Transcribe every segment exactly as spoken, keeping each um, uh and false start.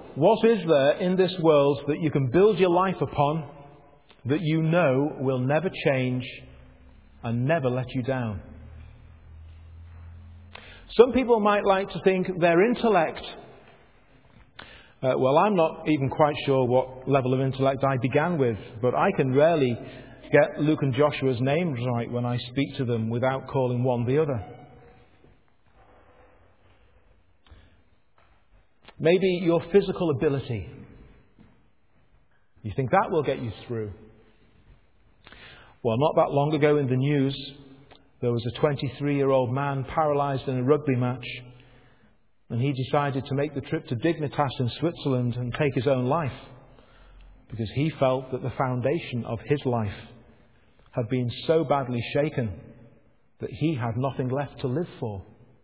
What is there in this world that you can build your life upon that you know will never change and never let you down? Some people might like to think their intellect. Uh, well, I'm not even quite sure what level of intellect I began with, but I can rarely get Luke and Joshua's names right when I speak to them without calling one the other. Maybe your physical ability. You think that will get you through. Well, not that long ago in the news, there was a twenty-three-year-old man paralysed in a rugby match, and he decided to make the trip to Dignitas in Switzerland and take his own life because he felt that the foundation of his life had been so badly shaken that he had nothing left to live for.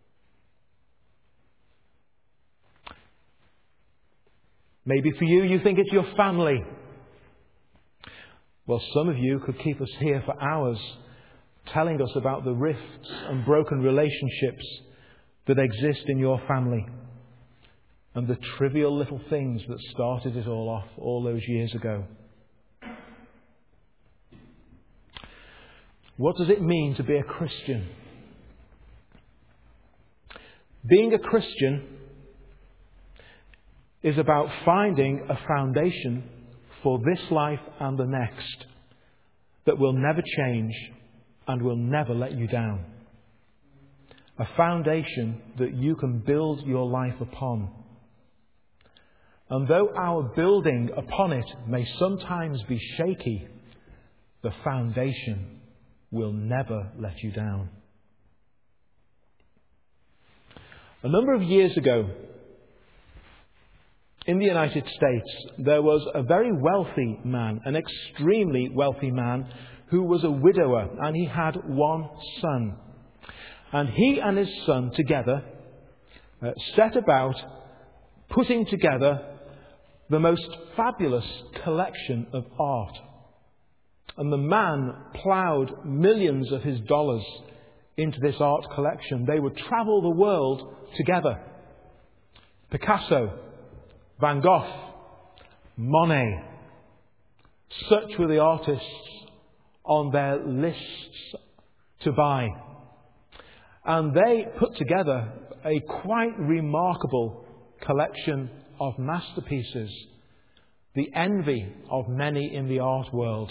Maybe for you, you think it's your family. Well, some of you could keep us here for hours telling us about the rifts and broken relationships that exist in your family and the trivial little things that started it all off all those years ago. What does it mean to be a Christian? Being a Christian is about finding a foundation for this life and the next that will never change and will never let you down. A foundation that you can build your life upon. And though our building upon it may sometimes be shaky, the foundation will never let you down. A number of years ago, in the United States, there was a very wealthy man, an extremely wealthy man, who was a widower, and he had one son. And he and his son together uh, set about putting together the most fabulous collection of art. And the man ploughed millions of his dollars into this art collection. They would travel the world together. Picasso, Van Gogh, Monet. Such were the artists on their lists to buy. And they put together a quite remarkable collection of masterpieces, the envy of many in the art world.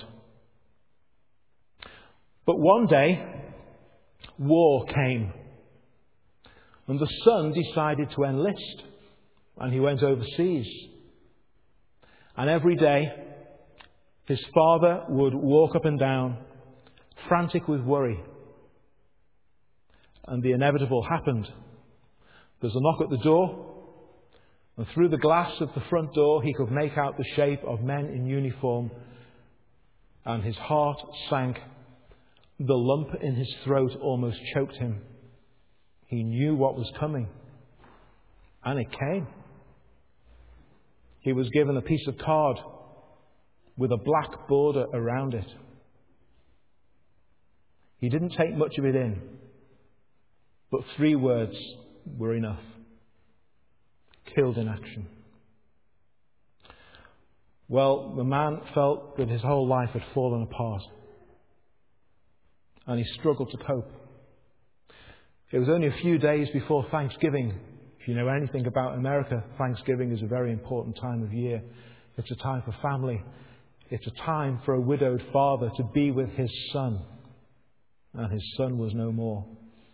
But one day, war came, and the son decided to enlist, and he went overseas. And every day, his father would walk up and down, frantic with worry. And the inevitable happened. There's a knock at the door, and through the glass of the front door he could make out the shape of men in uniform, and his heart sank. The lump in his throat almost choked him. He knew what was coming, and it came. He was given a piece of card with a black border around it. He didn't take much of it in, but three words were enough. Killed in action. Well, the man felt that his whole life had fallen apart, and he struggled to cope. It was only a few days before Thanksgiving. If you know anything about America, Thanksgiving is a very important time of year. It's a time for family. It's a time for a widowed father to be with his son. And his son was no more.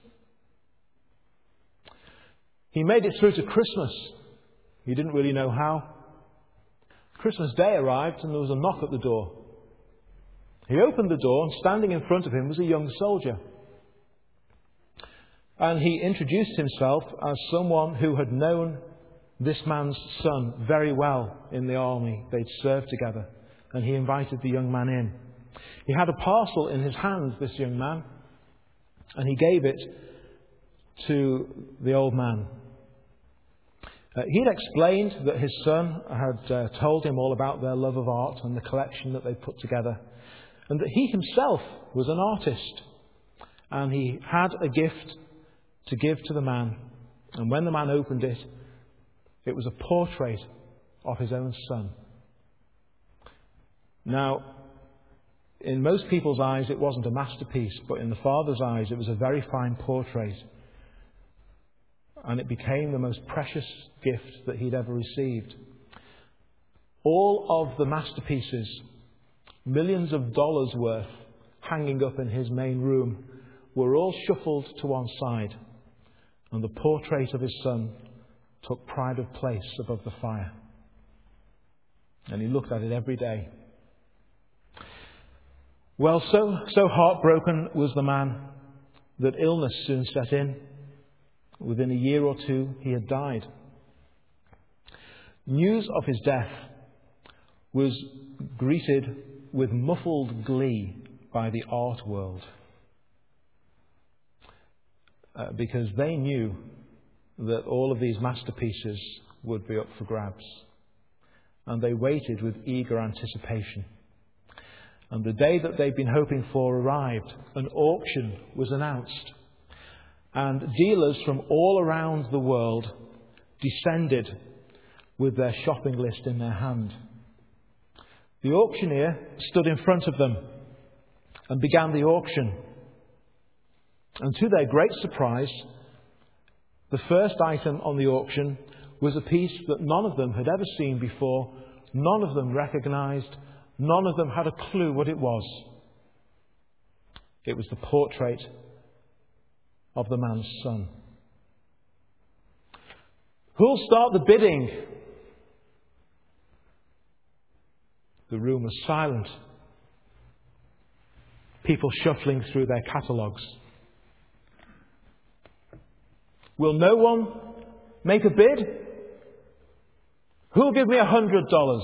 He made it through to Christmas. He didn't really know how. Christmas Day arrived and there was a knock at the door. He opened the door, and standing in front of him was a young soldier. And he introduced himself as someone who had known this man's son very well in the army. They'd served together. And he invited the young man in. He had a parcel in his hand, this young man, and he gave it to the old man. Uh, he'd explained that his son had uh, told him all about their love of art and the collection that they put together, and that he himself was an artist. And he had a gift to give to the man. And when the man opened it, it was a portrait of his own Son. Now, in most people's eyes it wasn't a masterpiece, but in the Father's eyes it was a very fine portrait. And it became the most precious gift that he'd ever received. All of the masterpieces, millions of dollars worth, hanging up in his main room, were all shuffled to one side, and the portrait of his Son took pride of place above the fire. And he looked at it every day. Well, so, so heartbroken was the man that illness soon set in. Within a year or two, he had died. News of his death was greeted with muffled glee by the art world, uh, because they knew that all of these masterpieces would be up for grabs. And they waited with eager anticipation. And the day that they'd been hoping for arrived. An auction was announced. And dealers from all around the world descended with their shopping list in their hand. The auctioneer stood in front of them and began the auction. And to their great surprise, the first item on the auction was a piece that none of them had ever seen before, none of them recognised, none of them had a clue what it was. It was the portrait of the man's Son. Who'll start the bidding? The room was silent. People shuffling through their catalogues. Will no one make a bid? Who'll give me a hundred dollars?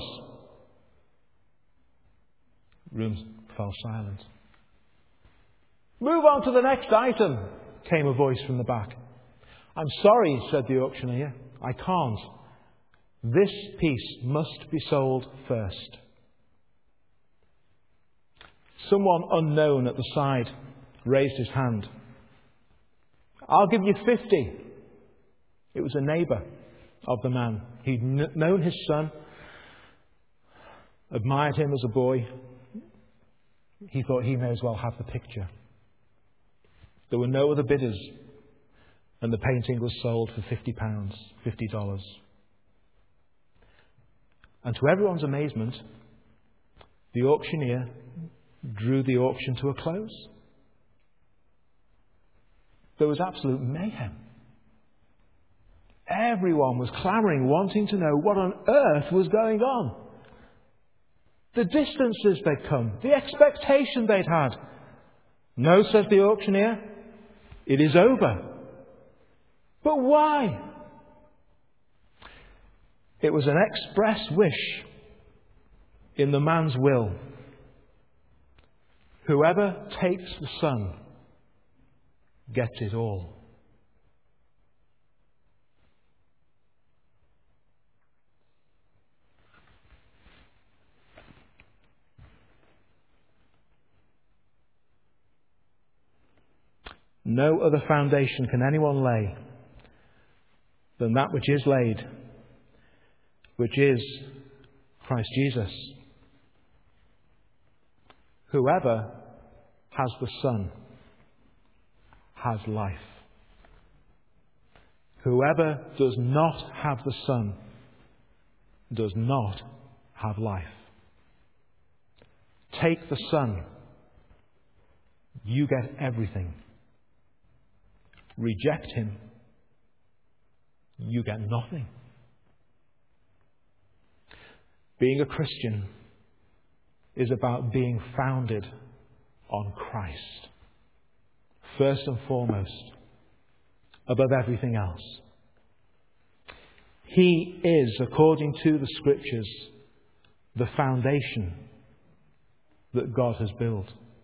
Room fell silent. Move on to the next item, came a voice from the back. I'm sorry, said the auctioneer. I can't. This piece must be sold first. Someone unknown at the side raised his hand. I'll give you fifty. It was a neighbour of the man. He'd kn- known his son, admired him as a boy. He thought he may as well have the picture. There were no other bidders, and the painting was sold for fifty pounds, fifty dollars. And to everyone's amazement, the auctioneer drew the auction to a close. There was absolute mayhem. Everyone was clamouring, wanting to know what on earth was going on. The distances they'd come, the expectation they'd had. No, says the auctioneer, it is over. But why? It was an express wish in the man's will. Whoever takes the Son gets it all. No other foundation can anyone lay than that which is laid, which is Christ Jesus. Whoever has the Son has life. Whoever does not have the Son does not have life. Take the Son, you get everything. Reject Him, you get nothing. Being a Christian is about being founded on Christ, first and foremost, above everything else. He is, according to the Scriptures, the foundation that God has built.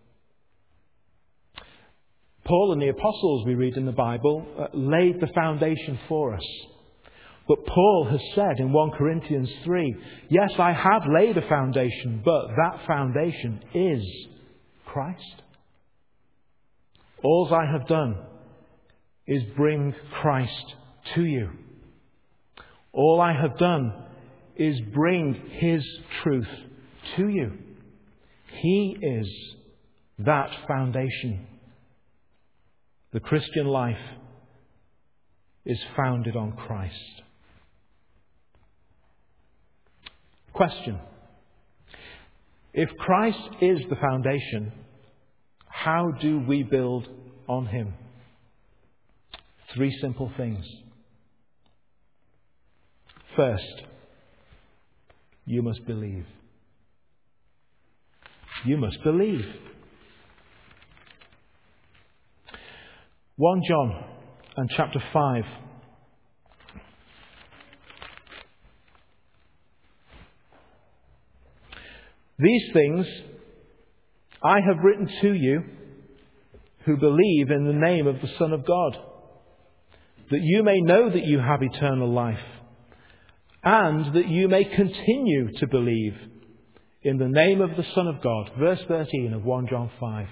Paul and the apostles, we read in the Bible, uh, laid the foundation for us. But Paul has said in First Corinthians three, yes, I have laid a foundation, but that foundation is Christ. All I have done is bring Christ to you. All I have done is bring His truth to you. He is that foundation. The Christian life is founded on Christ. Question. If Christ is the foundation, how do we build on Him? Three simple things. First, you must believe. You must believe. First John and chapter five. These things I have written to you who believe in the name of the Son of God, that you may know that you have eternal life, and that you may continue to believe in the name of the Son of God. Verse thirteen of First John five.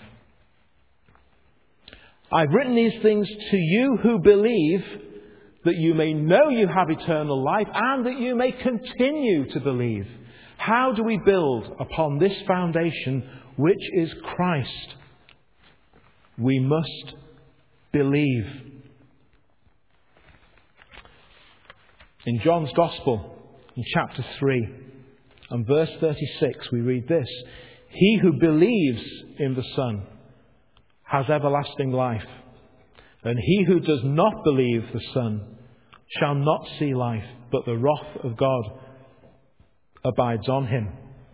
I've written these things to you who believe, that you may know you have eternal life, and that you may continue to believe. How do we build upon this foundation, which is Christ? We must believe. In John's Gospel, in chapter three, and verse thirty-six, we read this: He who believes in the Son has everlasting life, and he who does not believe the Son shall not see life, but the wrath of God abides on him.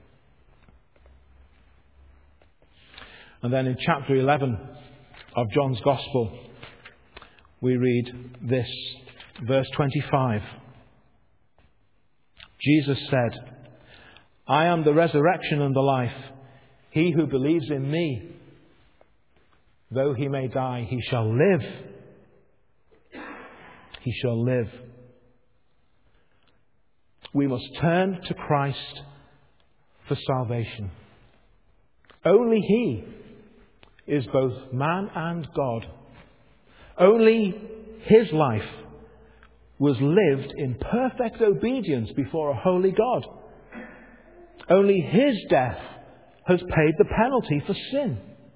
And then in chapter eleven of John's Gospel, we read this, verse twenty-five. Jesus said, I am the resurrection and the life. He who believes in me, though he may die, he shall live. He shall live. We must turn to Christ for salvation. Only He is both man and God. Only His life was lived in perfect obedience before a holy God. Only His death has paid the penalty for sin.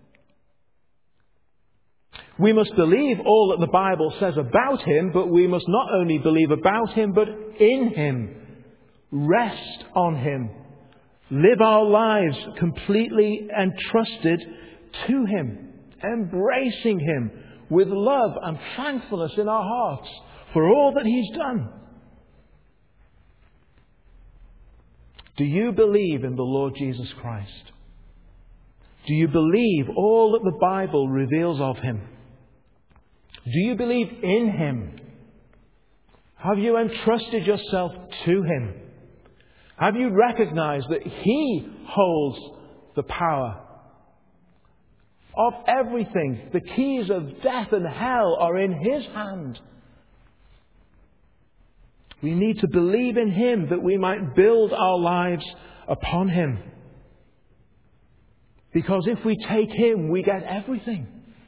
We must believe all that the Bible says about Him, but we must not only believe about Him, but in Him. Rest on Him. Live our lives completely entrusted to Him, embracing Him with love and thankfulness in our hearts for all that He's done. Do you believe in the Lord Jesus Christ? Do you believe all that the Bible reveals of Him? Do you believe in Him? Have you entrusted yourself to Him? Have you recognized that He holds the power of everything? The keys of death and hell are in His hand. We need to believe in Him that we might build our lives upon Him. Because if we take Him, we get everything.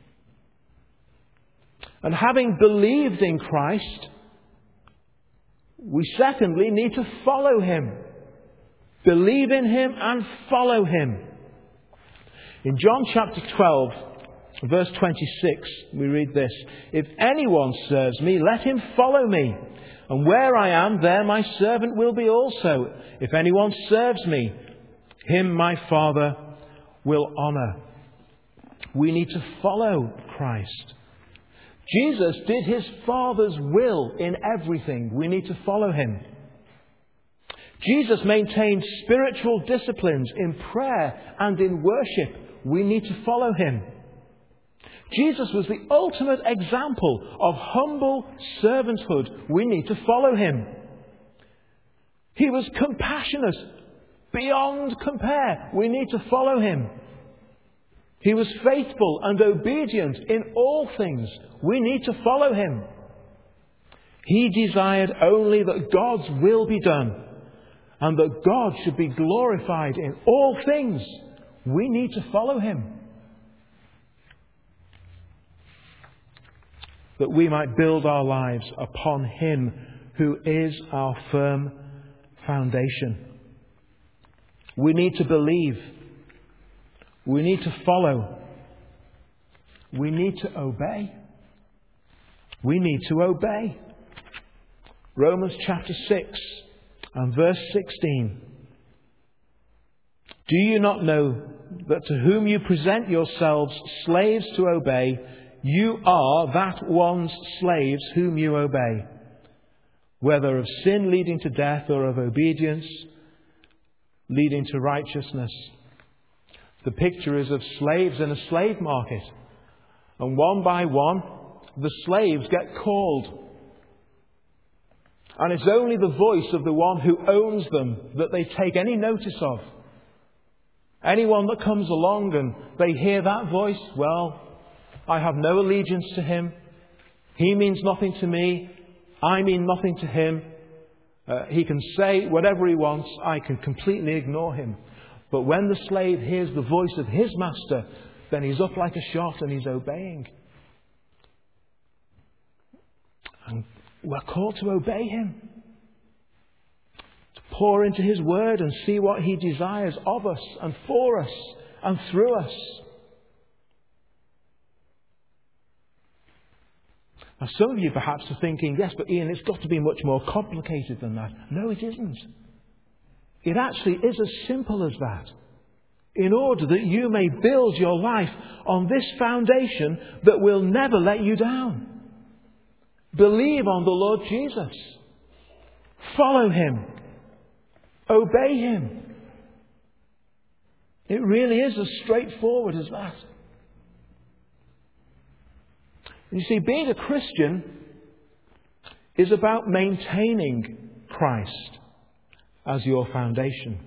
And having believed in Christ, we secondly need to follow Him. Believe in Him and follow Him. In John chapter twelve, verse twenty-six, we read this: If anyone serves me, let him follow me. And where I am, there my servant will be also. If anyone serves me, him my Father will honour. We need to follow Christ. Jesus did His Father's will in everything. We need to follow Him. Jesus maintained spiritual disciplines in prayer and in worship. We need to follow Him. Jesus was the ultimate example of humble servanthood. We need to follow Him. He was compassionate beyond compare. We need to follow Him. He was faithful and obedient in all things. We need to follow Him. He desired only that God's will be done and that God should be glorified in all things. We need to follow Him. That we might build our lives upon Him who is our firm foundation. We need to believe. We need to follow. We need to obey. We need to obey. Romans chapter six and verse sixteen. Do you not know that to whom you present yourselves slaves to obey, you are that one's slaves whom you obey, whether of sin leading to death or of obedience leading to righteousness? The picture is of slaves in a slave market. And one by one, the slaves get called. And it's only the voice of the one who owns them that they take any notice of. Anyone that comes along and they hear that voice, well, I have no allegiance to him. He means nothing to me. I mean nothing to him. Uh, he can say whatever he wants. I can completely ignore him. But when the slave hears the voice of his master, then he's up like a shot and he's obeying. And we're called to obey him. To pour into his word and see what he desires of us and for us and through us. Now, some of you perhaps are thinking, yes, but Ian, it's got to be much more complicated than that. No, it isn't. It actually is as simple as that. In order that you may build your life on this foundation that will never let you down. Believe on the Lord Jesus. Follow him. Obey him. It really is as straightforward as that. You see, being a Christian is about maintaining Christ as your foundation.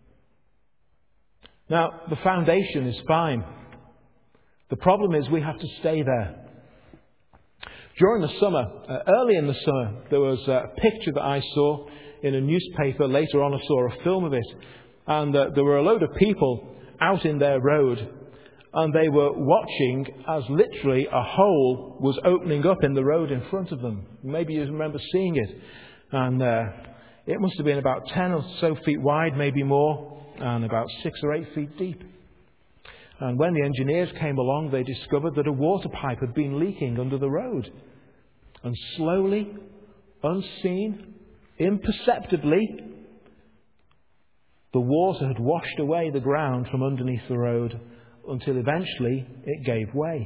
Now, the foundation is fine. The problem is we have to stay there. During the summer, uh, early in the summer, there was a picture that I saw in a newspaper. Later on, I saw a film of it. And uh, there were a load of people out in their road. And they were watching as literally a hole was opening up in the road in front of them. Maybe you remember seeing it. And uh, it must have been about ten or so feet wide, maybe more, and about six or eight feet deep. And when the engineers came along, they discovered that a water pipe had been leaking under the road. And slowly, unseen, imperceptibly, the water had washed away the ground from underneath the road, until eventually it gave way.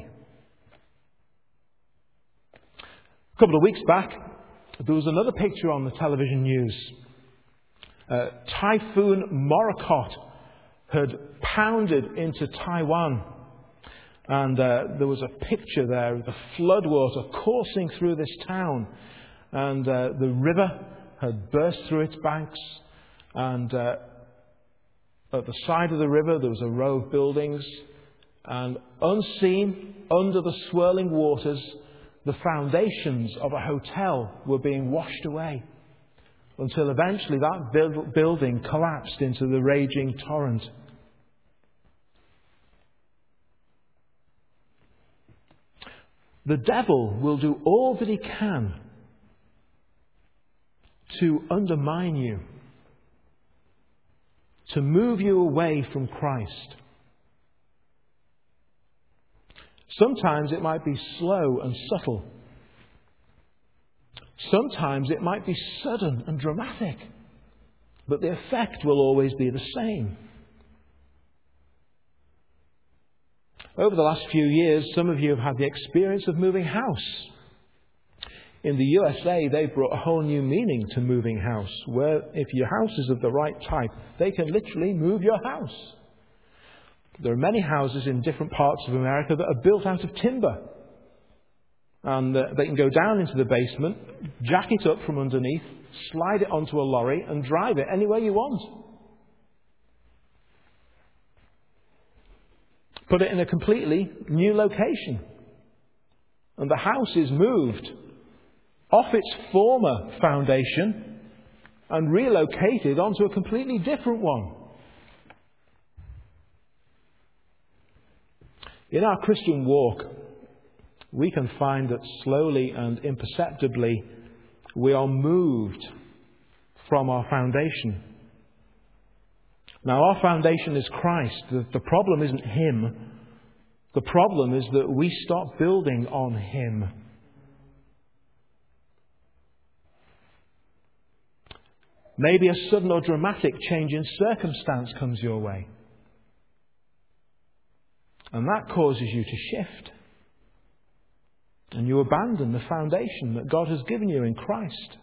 A couple of weeks back, there was another picture on the television news. Uh, Typhoon Morakot had pounded into Taiwan. And uh, there was a picture there of the floodwater coursing through this town. And uh, the river had burst through its banks. And uh, at the side of the river, there was a row of buildings, and unseen, under the swirling waters, the foundations of a hotel were being washed away, until eventually that building collapsed into the raging torrent. The devil will do all that he can to undermine you, to move you away from Christ. Sometimes it might be slow and subtle. Sometimes it might be sudden and dramatic. But the effect will always be the same. Over the last few years, some of you have had the experience of moving house. In the U S A, they've brought a whole new meaning to moving house, where if your house is of the right type, they can literally move your house. There are many houses in different parts of America that are built out of timber. And uh, they can go down into the basement, jack it up from underneath, slide it onto a lorry and drive it anywhere you want. Put it in a completely new location. And the house is moved off its former foundation and relocated onto a completely different one. In our Christian walk, we can find that slowly and imperceptibly we are moved from our foundation. Now, our foundation is Christ. The, the problem isn't Him. The problem is that we stop building on Him. Maybe a sudden or dramatic change in circumstance comes your way. And that causes you to shift. And you abandon the foundation that God has given you in Christ.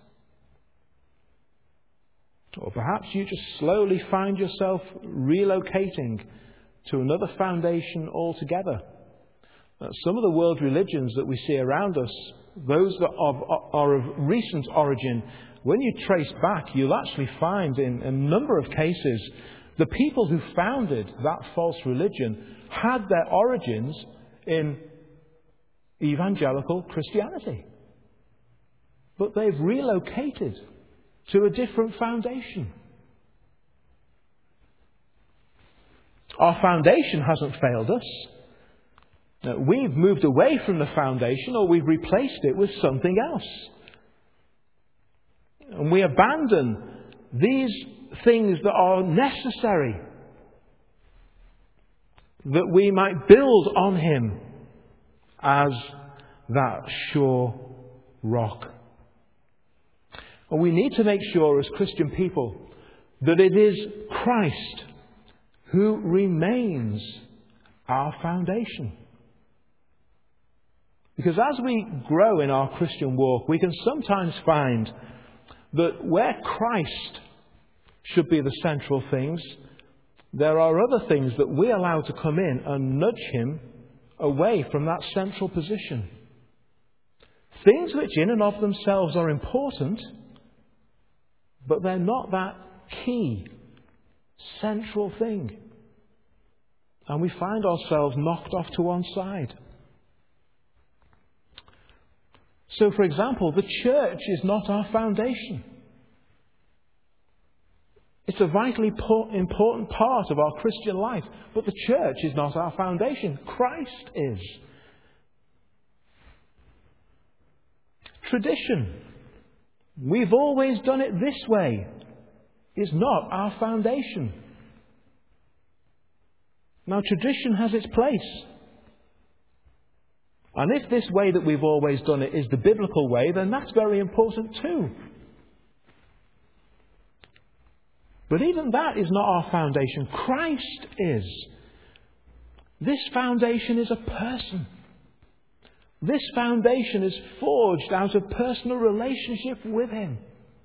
Or perhaps you just slowly find yourself relocating to another foundation altogether. Uh, some of the world religions that we see around us, those that are, are of recent origin, when you trace back, you'll actually find in a number of cases the people who founded that false religion had their origins in evangelical Christianity. But they've relocated to a different foundation. Our foundation hasn't failed us. Now, we've moved away from the foundation, or we've replaced it with something else. And we abandon these things that are necessary that we might build on Him as that sure rock. And we need to make sure as Christian people that it is Christ who remains our foundation. Because as we grow in our Christian walk, we can sometimes find that where Christ should be the central things, there are other things that we allow to come in and nudge Him away from that central position. Things which in and of themselves are important, but they're not that key, central thing. And we find ourselves knocked off to one side. So, for example, the church is not our foundation. It's a vitally important part of our Christian life, but the church is not our foundation. Christ is. Tradition, we've always done it this way, is not our foundation. Now, tradition has its place. And if this way that we've always done it is the biblical way, then that's very important too. But even that is not our foundation. Christ is. This foundation is a person. This foundation is forged out of personal relationship with Him.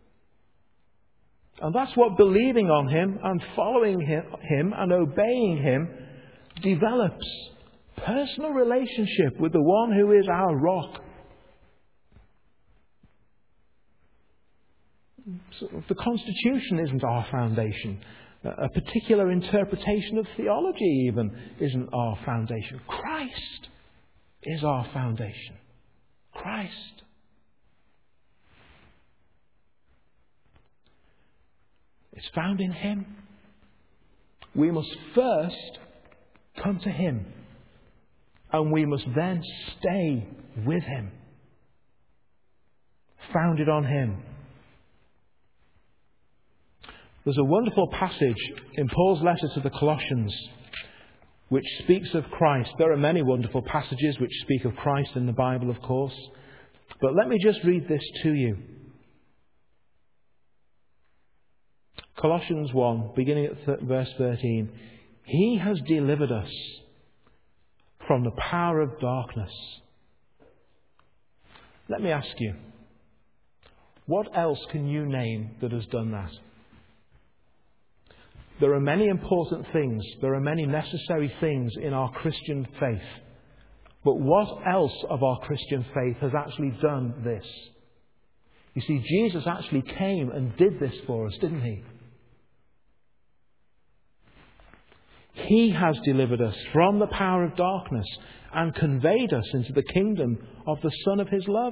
And that's what believing on Him and following Him and obeying Him develops. Personal relationship with the one who is our rock. So the Constitution isn't our foundation. A particular interpretation of theology even isn't our foundation. Christ is our foundation. Christ. It's found in Him. We must first come to Him. And we must then stay with Him. Founded on Him. There's a wonderful passage in Paul's letter to the Colossians which speaks of Christ. There are many wonderful passages which speak of Christ in the Bible, of course. But let me just read this to you. Colossians one, beginning at th- verse thirteen. He has delivered us from the power of darkness. Let me ask you, what else can you name that has done that? There are many important things, there are many necessary things in our Christian faith. But what else of our Christian faith has actually done this? You see, Jesus actually came and did this for us, didn't He? He has delivered us from the power of darkness and conveyed us into the kingdom of the Son of His love,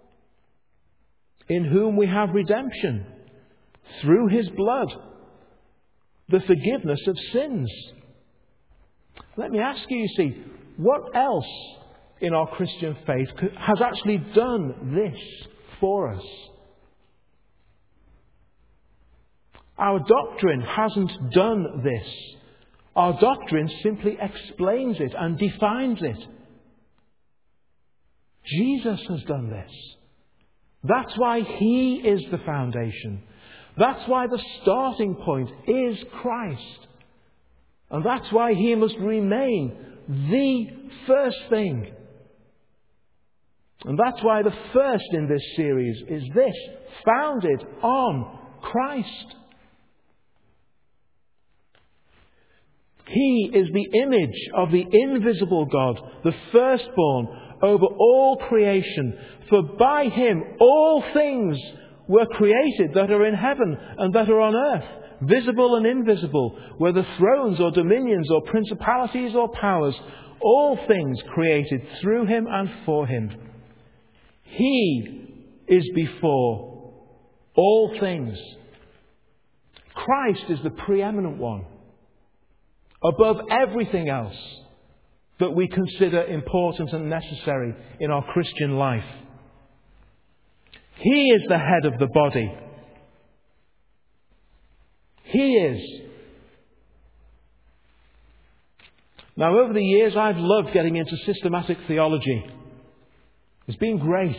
in whom we have redemption through His blood, the forgiveness of sins. Let me ask you, you see, what else in our Christian faith has actually done this for us? Our doctrine hasn't done this. Our doctrine simply explains it and defines it. Jesus has done this. That's why He is the foundation. That's why the starting point is Christ. And that's why He must remain the first thing. And that's why the first in this series is this: founded on Christ. He is the image of the invisible God, the firstborn over all creation. For by Him all things were created that are in heaven and that are on earth, visible and invisible, whether thrones or dominions or principalities or powers, all things created through Him and for Him. He is before all things. Christ is the preeminent one, above everything else that we consider important and necessary in our Christian life. He is the head of the body. He is. Now, over the years, I've loved getting into systematic theology. It's been great.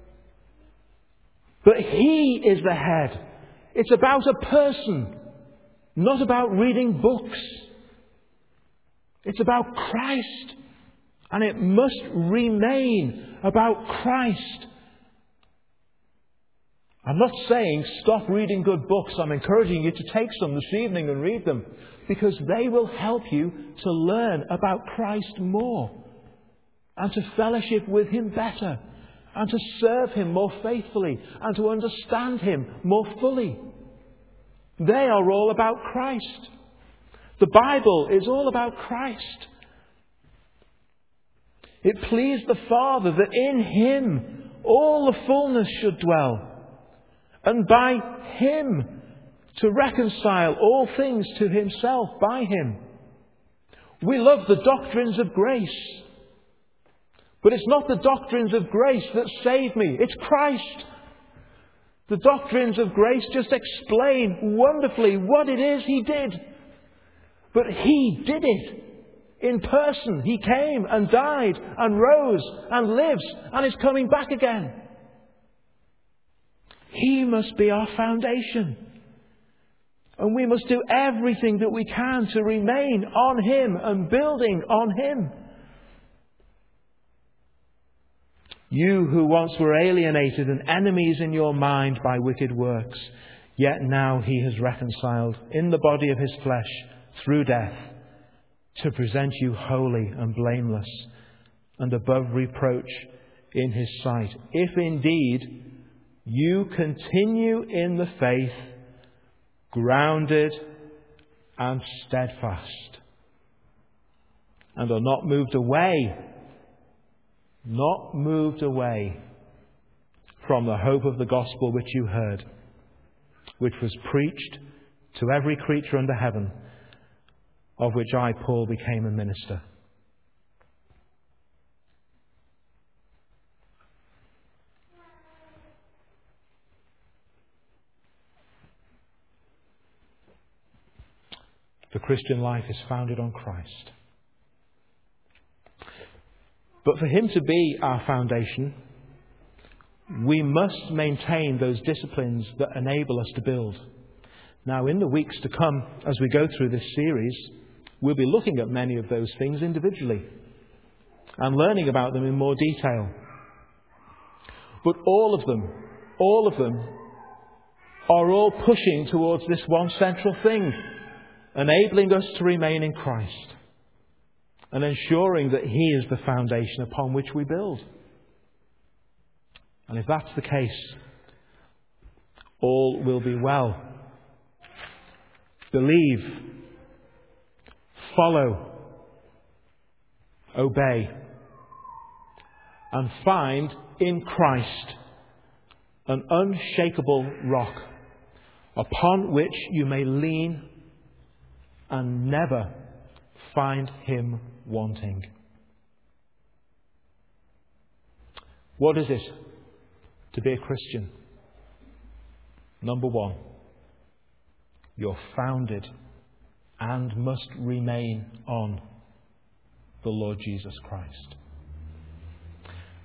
But He is the head. It's about a person, not about reading books. It's about Christ. And it must remain about Christ. I'm not saying stop reading good books. I'm encouraging you to take some this evening and read them, because they will help you to learn about Christ more and to fellowship with Him better and to serve Him more faithfully and to understand Him more fully. They are all about Christ. The Bible is all about Christ. It pleased the Father that in Him all the fullness should dwell, and by Him to reconcile all things to Himself by Him. We love the doctrines of grace. But it's not the doctrines of grace that save me. It's Christ. The doctrines of grace just explain wonderfully what it is He did. But He did it in person. He came and died and rose and lives and is coming back again. He must be our foundation. And we must do everything that we can to remain on Him and building on Him. You who once were alienated and enemies in your mind by wicked works, yet now He has reconciled in the body of His flesh through death, to present you holy and blameless and above reproach in His sight, if indeed you continue in the faith, grounded and steadfast, and are not moved away, not moved away from the hope of the gospel which you heard, which was preached to every creature under heaven, of which I, Paul, became a minister. The Christian life is founded on Christ. But for Him to be our foundation, we must maintain those disciplines that enable us to build. Now, in the weeks to come, as we go through this series, we'll be looking at many of those things individually and learning about them in more detail. But all of them, all of them are all pushing towards this one central thing, enabling us to remain in Christ and ensuring that He is the foundation upon which we build. And if that's the case, all will be well. Believe, follow, obey, and find in Christ an unshakable rock upon which you may lean and never find Him wanting. What is it to be a Christian? Number one, You're founded and must remain on the Lord Jesus Christ.